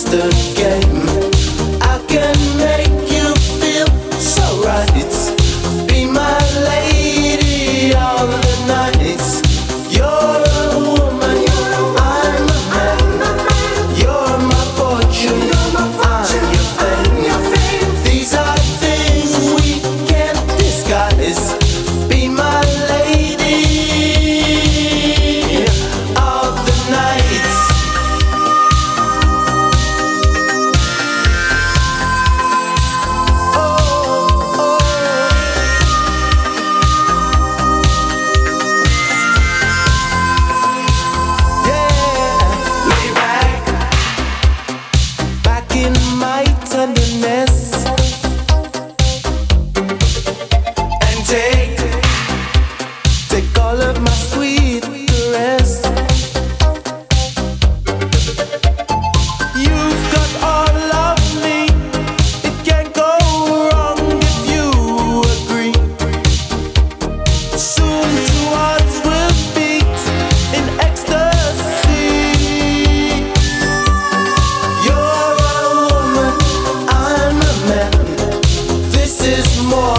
the game. I can make you feel so right. Be my lady of the night. You're a woman, I'm a man. You're my fortune, I'm your fame. These are things we can't disguise. Be my lady of the night. Take all of my sweet caress. You've got all of me. It can't go wrong if you agree. Soon two hearts will beat in ecstasy. You're a woman, I'm a man. This is more